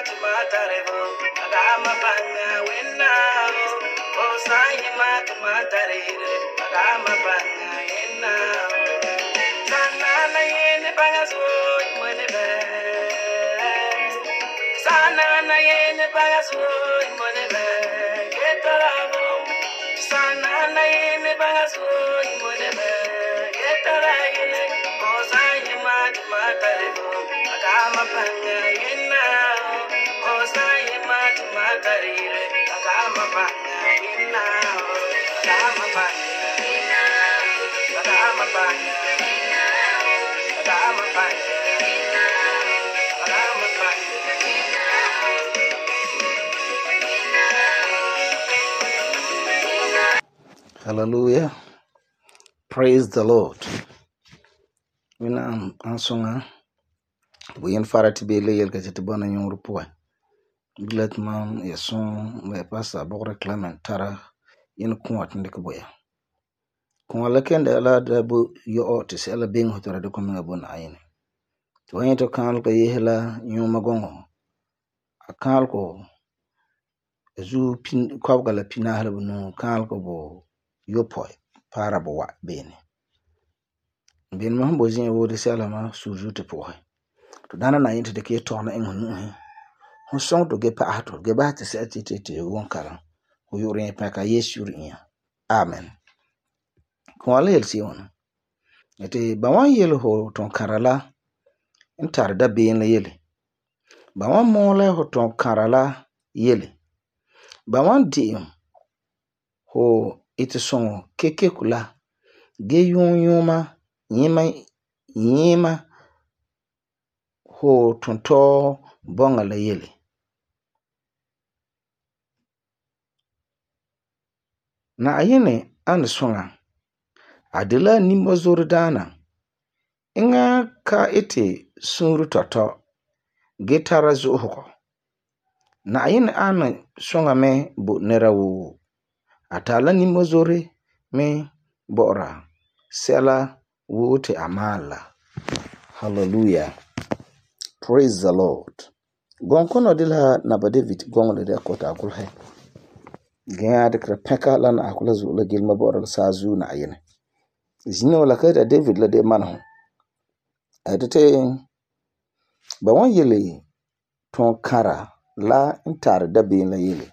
Hallelujah. Praise the Lord. Wina ansonga buyen farati be leyel ka jeti bana nyong rupuwa. Bilet mam yason me pasa bokre Clement tara yin kuwat ndik boya. Kuwa lakende ala da bu yo otis ala bing hotora de kuminga bona ayine. To to kanal ka yehla nyoma gongo. Akal ko zu pin kwabgala pinahla bunu kanal ko bo yopoy para bo wa bene. Bin mahbo zin wo de salama suju te pohe. To dana na yinte de ke tona engunu he. Ho song to ge pa to ge ba te se ti won kala. Ho yore pa ka yesu ri. Amen. Ko ala yel si on. Ete ba wan yel ho ton karala intar da be en yele. Ba wan mo le ho ton karala yele. Ba wan di ho ite son keke kula ge yuma yima ho tonto bonga la yele. Na ayene an songa adila nimbo zurdana inga ka ite sunru toto gitara zuhoko na ayene an songa me bu nerawu atala nimbo zore me bora sela wote amala. Hallelujah. Praise the Lord. Gonkono dila naba David gongo de kota kulhe gaya de krepeka lan akula zula gilma bora sazu na ayene zino la kada David la de manho adete ba wan yele ton kara la intar da bin la yele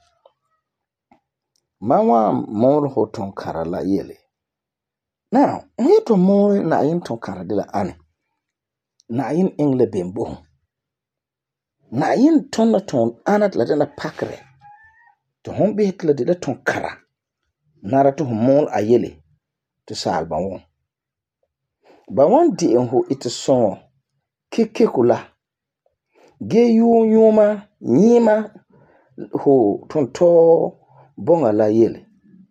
mawa mol ho ton kara la yele now me to mol na yin ton kara de la ane na yin engle bembo na yin ton anat la dana pakre to hombe hetla de la ton kara nara to mol a yele to sal ba won ba wan di en ho ite son keke kula ge yuma nyima ho tonto bonga la yele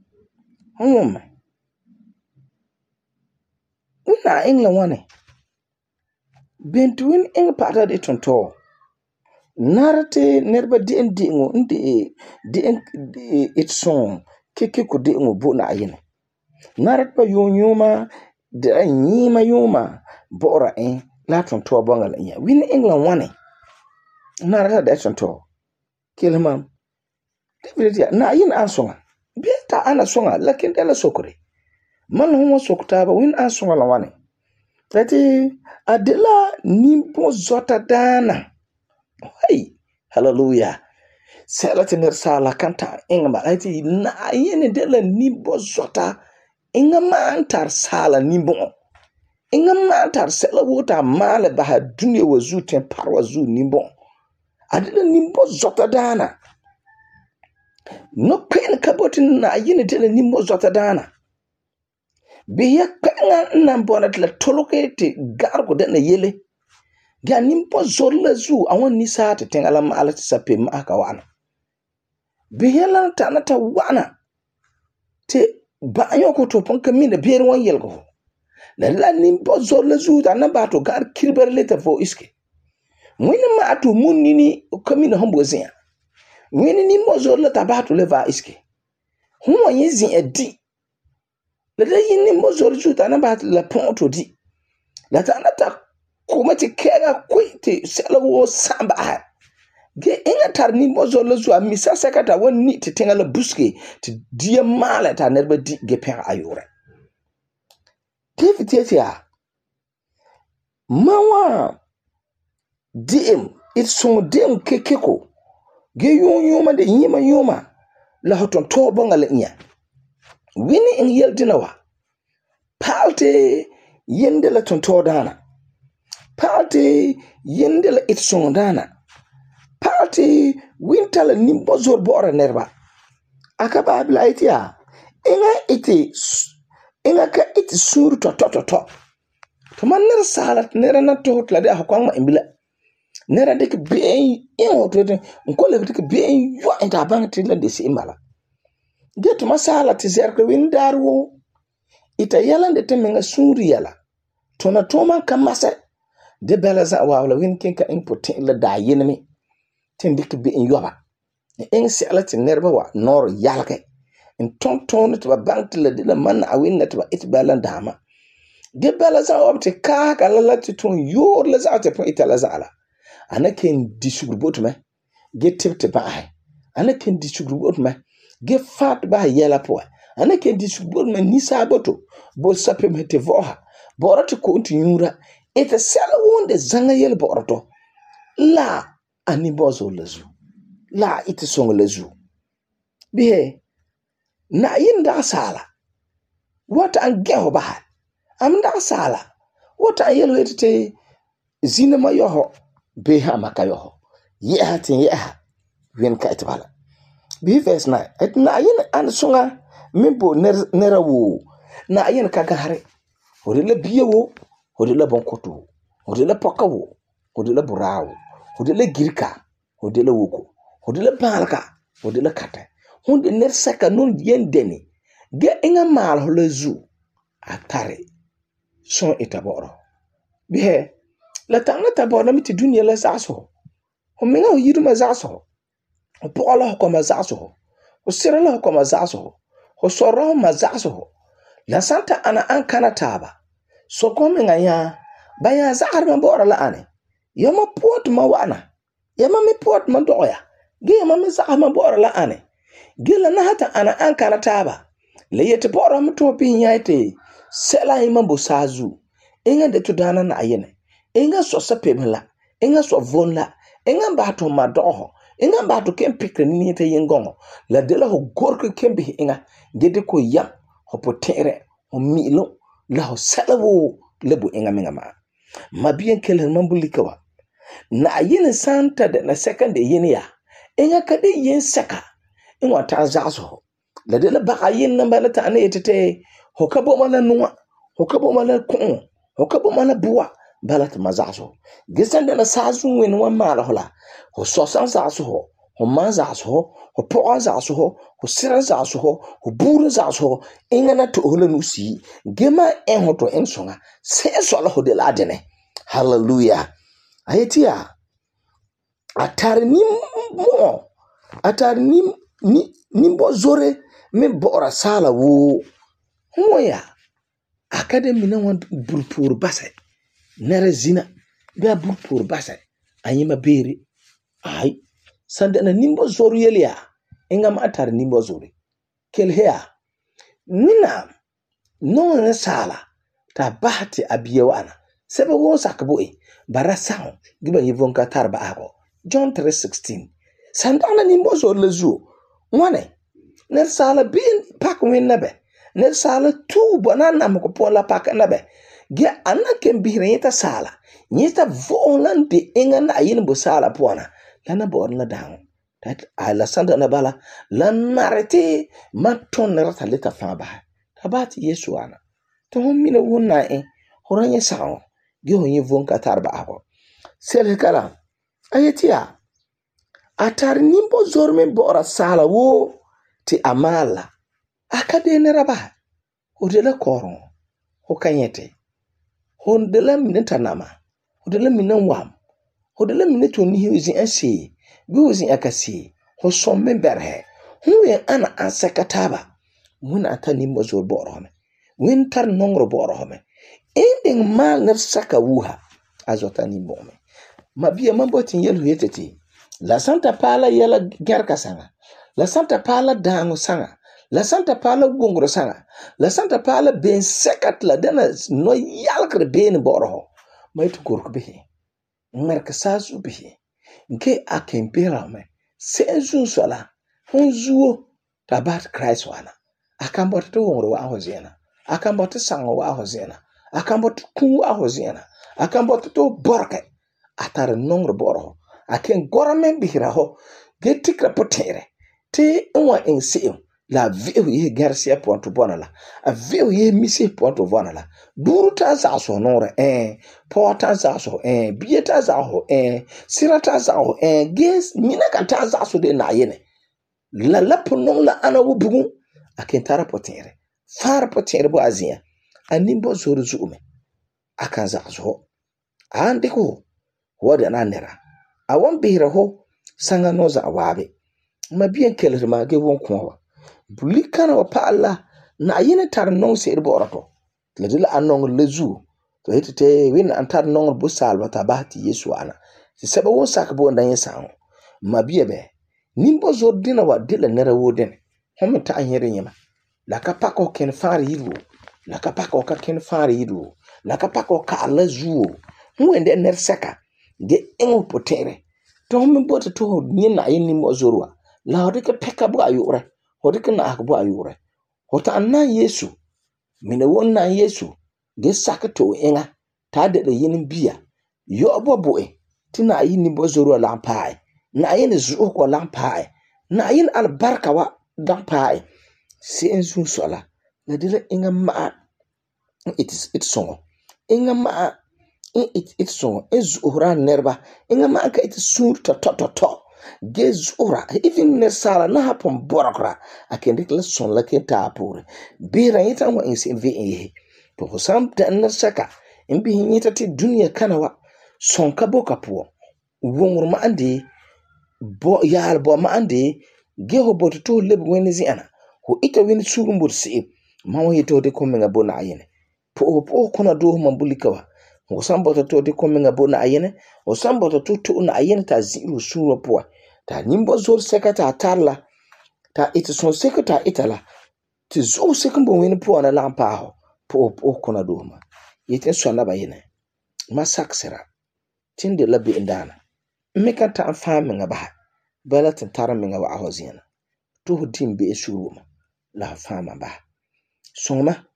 una engla wane bentuin eng pata de tonto narate nerba di ngo ndi it son keke ko di ngo bona ayene narat pa yuma de nyima yuma bora la tonto bonga la nya win engla wane narata de tonto kelma David na yin ansonga beta ana songa lakin dela sokore man homo sokta ba win ansonga la wane tati adela nimpo zota dana hey hallelujah selati ner sala kanta ingama ati na yin dela nimpo zota ingama antar sala nimbo ingama antar sela wota male ba dunya wazu tempar wazu nimbo adela nimpo zota dana no pen kabotin na yin dela nimpo zota dana biya kanga nambona tla tolokete gargo dana yele ga nimpo zolla zu awon ni saate tengala mala tsape maka wana biya lan tanata wana te bayo ko to ponka mina biyer won yelgo la nimpo zolla zu dana bato gar kirberle ta fo iske mwini ma atu munini kamina hombo zin mwini ni mo zolla ta bato le va iske humo yizin edi la yini mo zor zu dana bato la ponto di la tanata kuma ti kera kwiti selawo samba ge inga tar nimbo zo la zo misa sakata woni ti tenga la buske ti dia mala ta nerba di ge pen ayure David ya mawa dim it so dim kekeko ge yoma de yima yoma la hoton to bongal nya wini in yeldinawa palte yende la tonto dana palte yende la it so dana palte winter la nimbo zo bora nerba akaba bla itia inga ka iti suru to man ner salat ner na to la de hakwang ma imbila ner de ke be en to de ko le de ke be yo enta bang ti la de si mala de to masala ti zer ko win darwo ita yala de te menga suru yala to na to man kamasa de bela za wa la win ken ka input la da yinmi tin de ke be en yo ba en salat ner ba wa nor yalke in ton to ba bank la de la man awin na to it balan dama de bala za opte ka la ton yor la za te point itala za ala anaken disugbot me get tipte ba anaken disugbot me get fat ba yela po anaken disugbot me ni saboto bo sape me te voha borati ko untu yura ita sala wonde zanga yel boroto la ani bozo lazu la ita song lazu bihe na yinda sala wata an geho ba amda sala wata yelo etete zina ma yoho be ha maka yoho ye hatin ye ha wen ka etbala be verse 9 et na yin an sunga mimbo nerawo na yin ka gahare hodela biyewo hodela bonkoto hodela pokawo hodela burawo hodela girka hodela woko hodela balka hodela kata hunde ner saka non yen deni ge inga mal holazu atare son itaboro bihe la tanga taboro mi ti dunia la zaso ho menga ho yiruma zaso ho pola ko ma zaso ho sirala ko ma zaso ho soro ma zaso la santa ana an kana taba so ko menga ya baya zakar ma boro la ane yama pot ma wana yama mi pot ma doya ge yama mi zakar ma boro la ane ge la na hata ana an kana taba le yete boro mi to pin yaite sela ima bosazu inga de tudana na ayene inga so sapemla inga so vonla inga bato madoho inga bato kempikre ni te yengongo la de la ho gorko kembi inga gede ko yam ho potere ho milo la ho salawo lebu inga minga ma bien kelen mambulikawa na ayene santa de na second yene ya inga kade yen saka inwa ta zazo la de la baka yen namba la ta ane etete hokabo mala nuwa hokabo mala kun hokabo mala buwa balat mazaso gisanda na sazu wen wa mala hola ho sosan zaso ho mazaso ho poa zaso ho sira zaso ho buru zaso ingana to hola nusi gema en hoto en songa se so la ho de la dene hallelujah ayetia atari ni bozore me bora sala wo Moya academy na wan burpur basay nara zina ga burpur basay anyima beri ay sanda na nimbo zoru yelia ingam atar nimbo zoru kel hea nina no na sala ta bahati abiyawana sebe wo sakbo barasao giba yivonka tarba ako John 3:16 sanda na nimbo zoru lezu wane ner sala bin pak win nabe ner sala tu banana mo ko pola pak nabe ge anake mbireta sala nyita volante engana ayin bo sala pona lana bor la dang that ala sanda na bala la narete maton rata leta fa ba tabati yesu ana to mina wonna horanye sawo ge honye vonka tarba ako sel kala ayetia atar nimbo zorme bora sala wo ti amala akadene raba hodela koron hokanyete hondela mineta nama hodela minan wam hodela mineto ni hizi ansi biuzi akasi ho somme berhe huye ana ansekataba mun atani mozo borome winter nongro borome ending mal ner saka wuha azotani bome mabia mambo tin yelu yeteti La santa pala yela gerka sanga. La santa pala dango sanga. La santa pala gongro sanga. La santa pala ben sekat la dana no yalkre ben boro. Maitu gorko bihi. Merka sasu bihi. Nke akempera me. Sensu sola. Honzuo tabat Christ wana. Akambota to wongro wa hozena. Akambota sango wa hozena. Akambota ku wa hozena. Akambota to borke. Atare nongro boro. Aken goramen bihira ho. Getikra potere. Te nwa ensiyo. La veu ye garcia ponto bonala. A veu ye misi ponto bonala. Duru ta zaso nore porta zaso bieta zaho sirata zaho ges minaka ta zaso de na yene. La laponon la ana wubugu akentara potere. Far potere bo azia. Animbo zoru zume. Akan zaso. Andiko. Wada na nera. Awon bihira ho sanga noza awabe. Mabien kelere ma ge won kwa. Bulikana wa pala na yene tar nong se irborato. Ledila anong lezu. To hitete win antar nong bu salwa tabati Yesu ana. Si seba won sakbo ndanye sango. Mabie be. Nimbo zo dina wa dila nera woden. Home ta anyere nyema. Laka pako ken fari yidu. Laka pako ka ken fari yidu. Laka pako ka alazu. Mwende ner seka. De engo potere. To home bota to nyena yini mo zorwa. La hodike peka bu ayure. Hodike na akbu ayure. Hota anna Yesu. Mine won na Yesu. Ge sakato enga. Tade de yini biya. Yo abo boe. Tina yini mo zorwa lampai. Na yini zuko lampai. Na yini albarka wa lampai. Si enzu sola. Na dile inga maa. It's song. Inga maa. It's song. Ezu uhra nerba. Inga maa ka it's sur to. Gezura even nesala na hapon borokra akendik la son la ke tapure bira yita wa insi ve to hosam ta nasaka imbi hinyita ti dunia kanawa son ka boka po wongur ma ande bo yar bo ma ande geho boto to leb wen ziana ho ita wen surumbur si ma wa yito de ko menga bona ayene po kono do mambulikawa hosam boto to de ko menga bona ayene hosam boto to na ayene ta ziru suro po ta nimbo zor sekata tarla ta ita son sekata itala ti zo sekumbo wen po na lampa ho po kona do ma yete so na bayene masaksera tinde labi indana meka ta afame nga ba bala tantara menga wa ahozina to dimbe esuruma la fama ba songma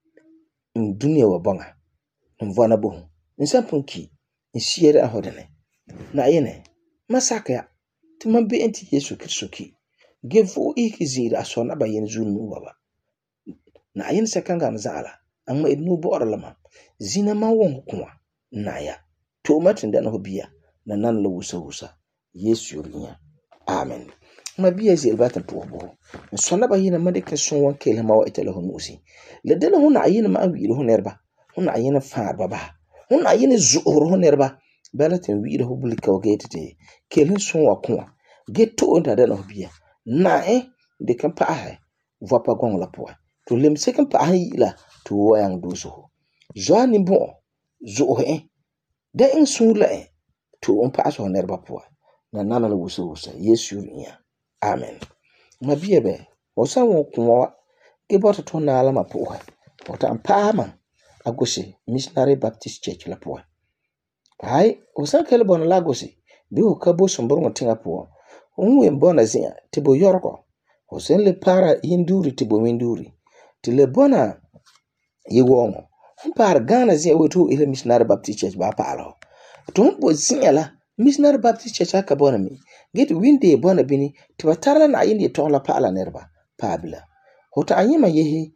dunia wa bonga mvana bo nsampunki nsiere ahodene na yene masaka Timambe enti Yesu Kristo ki. Gevo iki zira asona ba yen zunu baba. Na yen sekanga mzala. Angma idnu bo oralama. Zina ma won kwa. Na ya. Tomatin dana hobia. Na nan la wusa. Yesu yurinya. Amen. Mabia zi elbatan tuwabo. Nsona ba yen madeke sonwan kele mawa itala hunusi. Ledela huna ayena ma awilo hunerba. Huna ayena faar baba. Huna ayena zuhur hunerba. Balatin wira hubulika wagetete. Kele sonwa kwa. Get to under the nobia. Na de kan pa voa pa gong la poa. To lem second pa la to wang do so. Joani bon zo de in sula to on pass on nerba poa. Na nana la wusa Yesu nya. Amen. Ma biebe o sa won kwa ke bota to na ala ma poa. Bota ampa man agosi Missionary Baptist Church la poa. Hai o sa kele bon la gosi bi o ka bo somboro tinga poa. Unwe mbona zia tibo yorko. Hosen le para hinduri tibo winduri. Tile bona yewongo. Mpara Ghana zia wetu ile Missionary Baptist Church ba palo. Tumbo zia la Missionary Baptist Church haka bona mi. Get winde bona bini tibatara na ayindi tola pala nerba. Pabila. Hota anyima yehi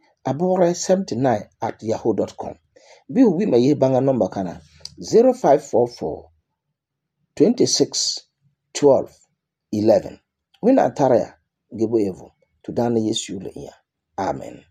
abore79@yahoo.com. Biu wima yehi banga nomba kana 0544 26 12 11. Wina antaraya gebo evo. Tudana Yesu le iya. Amen.